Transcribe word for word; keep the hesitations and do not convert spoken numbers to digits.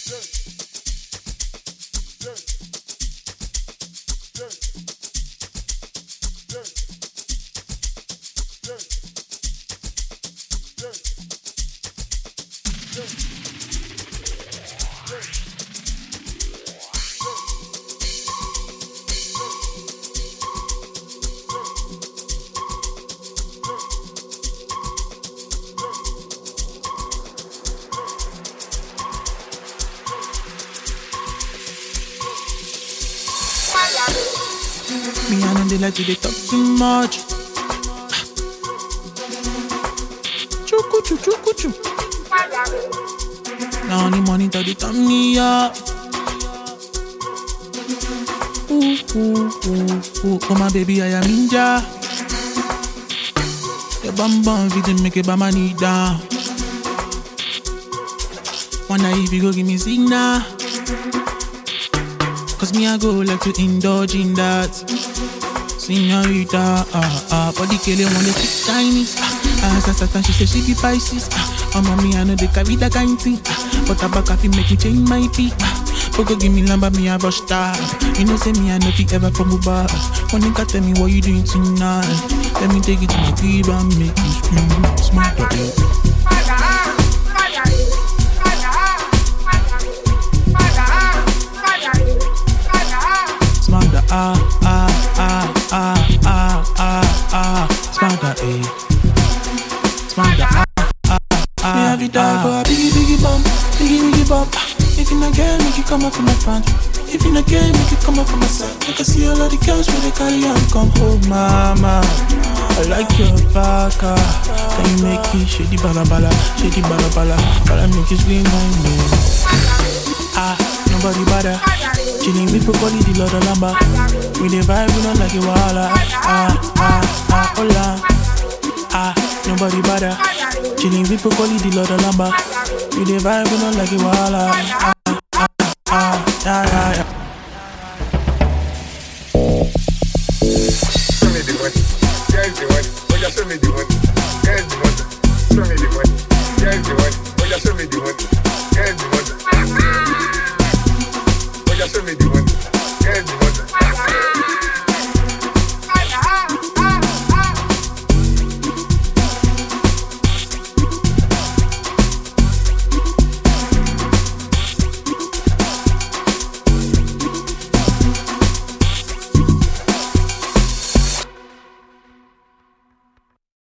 Me and them they like to they talk too much. Chuku chu chuku chu. Now only money that they turn me up. Ooh ooh ooh ooh. Oh my baby, I am ninja. Your bum bum fit make a bama knee down. Wonder if you go give me signal. Cause me I go like to indulge in that. Señorita, ah ah, body kill want the thick Chinese. Ah, ah, Satan she say she be Pisces. Ah, mommy I know they carry that kind thing. Ah, but I back up make me change my beat. Ah, but go give me lamba me I rush that. You know say me I know if ever from Uber. When you tell me what you doing tonight, let me take it to my crib and make you scream. Smart up. Ah, ah, ah, ah, ah, ah, ah, Smarter, eh? Smarter, ah, ah, ah. Me have you die for a biggie, biggie bump, biggie, biggie bump. If you not get, make it come up from my front. If you not get, make it come up from my side. I can see all of the girls when they carry on. Come home, mama. I like your baka. Can you make it shady bala bala, shady bala bala? But I make it scream my name. Ah, nobody bother. Chilling with body, the Lord of Lamba. We the vibe, we don't like it, wala. Ah, ah, ah, hola. Ah, nobody bother. Chilling with body, the Lord of Lamba. We the vibe, we don't like it, wala. Ah, ah, ah, yeah, yeah, yeah. Show me the money, here's the money. Oh yeah, show me the money, here's the money. Show me the money, here's the money. Oh yeah, show me the money, here's the money. Show me the money, here's the money.